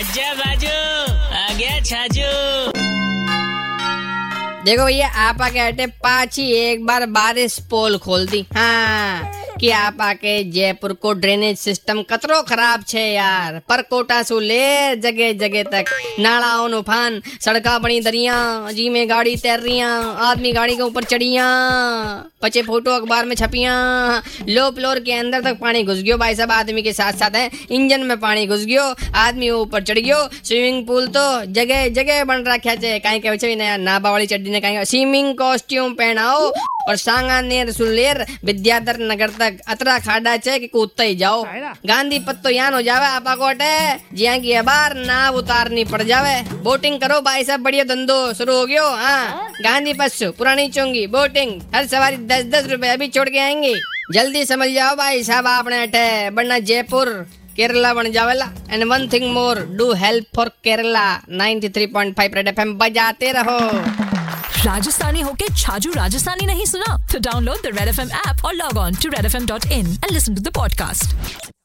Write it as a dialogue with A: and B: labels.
A: आजा बाजू, आ गया छाजू।
B: देखो भैया, आपा कहते पाची एक बार बारिश पोल खोल दी। हाँ कि आपा के जयपुर को ड्रेनेज सिस्टम कतरो खराब छे यार। पर कोटा सु ले जगह जगह तक नाला उफान, सड़का बनी दरिया, जी में गाड़ी तैर रिया, आदमी गाड़ी के ऊपर चढ़िया, पचे फोटो अखबार में छपिया, लो फ्लोर के अंदर तक पानी घुस गयो भाई साहब। आदमी के साथ साथ है इंजन में पानी घुस गयो, आदमी ऊपर चढ़ गयो। स्विमिंग पूल तो जगह जगह बन रखा है। कहीं के नया नाबा वाली चड्डी ने कहीं स्विमिंग कॉस्ट्यूम पहनाओ और सांगानेर सुलेर विद्याधर नगर तक अतरा खाड़ा छे कि कूदते ही जाओ। गांधी पत तो यान हो जावे आपा कोटे, जिया की अबार नाव उतारनी पड़ जावे। बोटिंग करो भाई साहब, बढ़िया धंधो शुरू हो गयो। हाँ, गांधी पस पुरानी चोंगी बोटिंग, हर सवारी 10-10 रुपए अभी छोड़ के आएंगे। जल्दी समझ जाओ भाई साहब आपने अठे, वरना जयपुर केरला बन जावेला। And one thing more, do help for Kerala. 93.5 red FM बजाते रहो।
C: राजस्थानी होके छाजू राजस्थानी नहीं सुना तो download the red FM app और log on to redfm.in and listen to the podcast.